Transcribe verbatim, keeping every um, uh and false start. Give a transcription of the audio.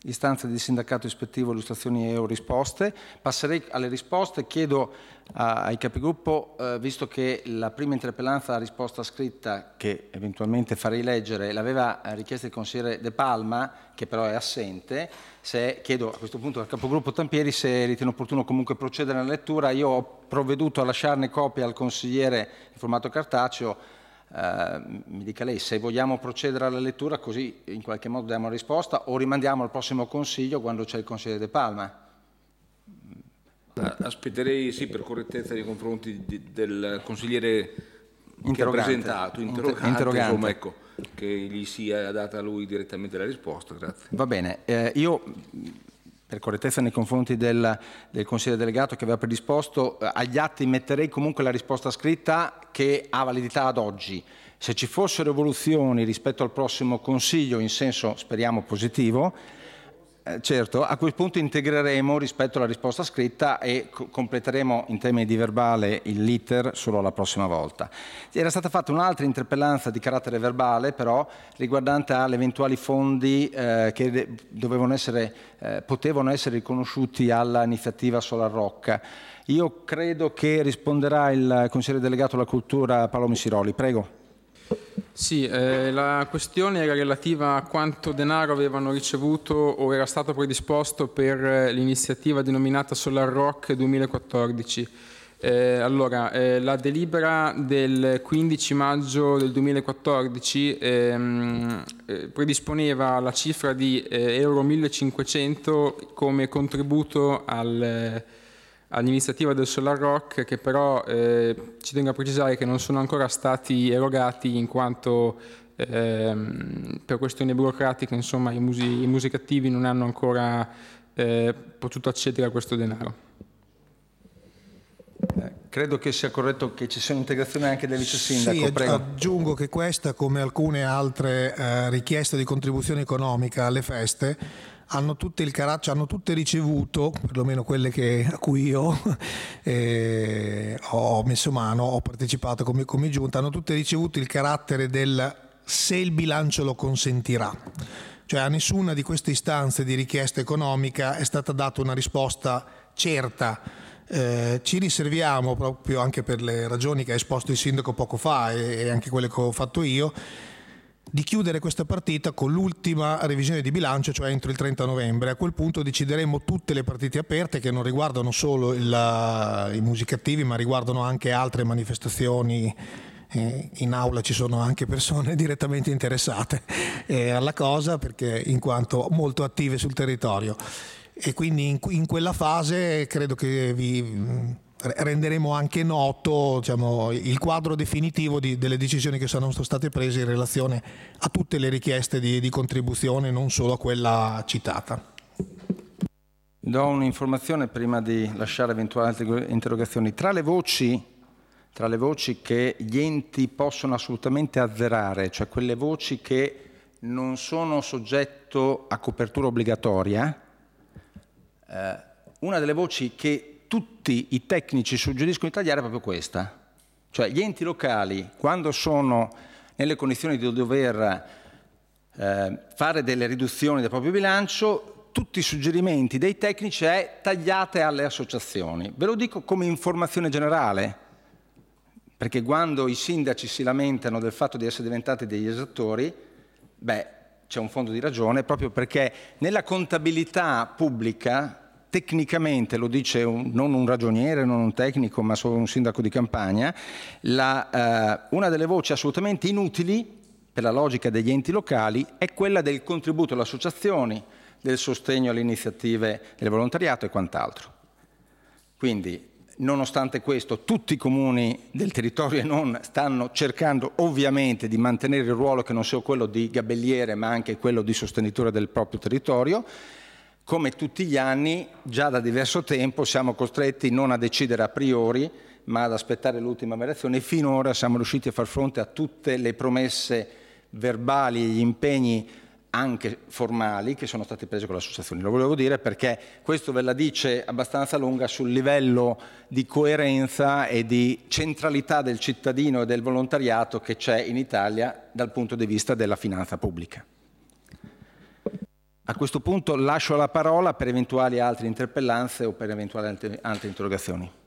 istanze di sindacato ispettivo, illustrazioni e o risposte. Passerei alle risposte. Chiedo a, ai capigruppo, eh, visto che la prima interpellanza a risposta scritta, che eventualmente farei leggere, l'aveva richiesta il consigliere De Palma, che però è assente, se, chiedo a questo punto al capogruppo Tampieri se ritiene opportuno comunque procedere alla lettura. Io ho provveduto a lasciarne copia al consigliere in formato cartaceo. Uh, mi dica lei se vogliamo procedere alla lettura, così in qualche modo diamo una risposta, o rimandiamo al prossimo consiglio quando c'è il consigliere De Palma. Aspetterei, sì, per correttezza nei confronti di, del consigliere che ha presentato, interrogante, interrogante. Insomma, ecco, che gli sia data a lui direttamente la risposta. Grazie. Va bene, eh, io per correttezza nei confronti del, del consigliere delegato che aveva predisposto, eh, agli atti metterei comunque la risposta scritta che ha validità ad oggi. Se ci fossero evoluzioni rispetto al prossimo consiglio in senso, speriamo, positivo, eh, certo, a quel punto integreremo rispetto alla risposta scritta e co- completeremo in termini di verbale il l'iter solo la prossima volta. Era stata fatta un'altra interpellanza di carattere verbale, però, riguardante agli eventuali fondi eh, che de- dovevano essere, eh, potevano essere riconosciuti all'iniziativa Solar Rock. Io credo che risponderà il consigliere delegato alla cultura Paolo Missiroli. Prego. Sì, eh, la questione era relativa a quanto denaro avevano ricevuto o era stato predisposto per l'iniziativa denominata Solar Rock duemilaquattordici. Eh, allora, eh, la delibera del quindici maggio del duemilaquattordici ehm, eh, predisponeva la cifra di eh, euro millecinquecento come contributo al all'iniziativa del Solar Rock, che però eh, ci tengo a precisare che non sono ancora stati erogati in quanto ehm, per questioni burocratiche, insomma, i, musi- i musicattivi non hanno ancora eh, potuto accedere a questo denaro. Eh, credo che sia corretto che ci sia un'integrazione anche del vice sindaco. Sì, prego. Aggiungo che questa, come alcune altre eh, richieste di contribuzione economica alle feste, hanno tutte, il carattere, hanno tutte ricevuto, perlomeno quelle che, a cui io eh, ho messo mano, ho partecipato come, come giunta, hanno tutte ricevuto il carattere del se il bilancio lo consentirà. Cioè a nessuna di queste istanze di richiesta economica è stata data una risposta certa. Eh, ci riserviamo, proprio anche per le ragioni che ha esposto il sindaco poco fa e, e anche quelle che ho fatto io, di chiudere questa partita con l'ultima revisione di bilancio, cioè entro il trenta novembre. A quel punto decideremo tutte le partite aperte che non riguardano solo il, i musicattivi, ma riguardano anche altre manifestazioni. Eh, in aula ci sono anche persone direttamente interessate eh, alla cosa, perché in quanto molto attive sul territorio. E quindi in, in quella fase credo che vi renderemo anche noto, diciamo, il quadro definitivo di, delle decisioni che sono state prese in relazione a tutte le richieste di, di contribuzione, non solo a quella citata. Do un'informazione prima di lasciare eventuali altre interrogazioni. Tra le voci, tra le voci che gli enti possono assolutamente azzerare, cioè quelle voci che non sono soggetto a copertura obbligatoria, eh, una delle voci che tutti i tecnici suggeriscono di tagliare è proprio questa. Cioè gli enti locali, quando sono nelle condizioni di dover eh, fare delle riduzioni del proprio bilancio, tutti i suggerimenti dei tecnici è tagliate alle associazioni. Ve lo dico come informazione generale, perché quando i sindaci si lamentano del fatto di essere diventati degli esattori, beh, c'è un fondo di ragione, proprio perché nella contabilità pubblica, tecnicamente, lo dice un, non un ragioniere, non un tecnico, ma solo un sindaco di campagna, la, eh, una delle voci assolutamente inutili, per la logica degli enti locali, è quella del contributo alle associazioni, del sostegno alle iniziative del volontariato e quant'altro. Quindi, nonostante questo, tutti i comuni del territorio e non stanno cercando ovviamente di mantenere il ruolo che non sia quello di gabelliere, ma anche quello di sostenitore del proprio territorio. Come tutti gli anni, già da diverso tempo siamo costretti non a decidere a priori, ma ad aspettare l'ultima variazione, e finora siamo riusciti a far fronte a tutte le promesse verbali e gli impegni anche formali che sono stati presi con le associazioni. Lo volevo dire perché questo ve la dice abbastanza lunga sul livello di coerenza e di centralità del cittadino e del volontariato che c'è in Italia dal punto di vista della finanza pubblica. A questo punto lascio la parola per eventuali altre interpellanze o per eventuali altre, altre interrogazioni.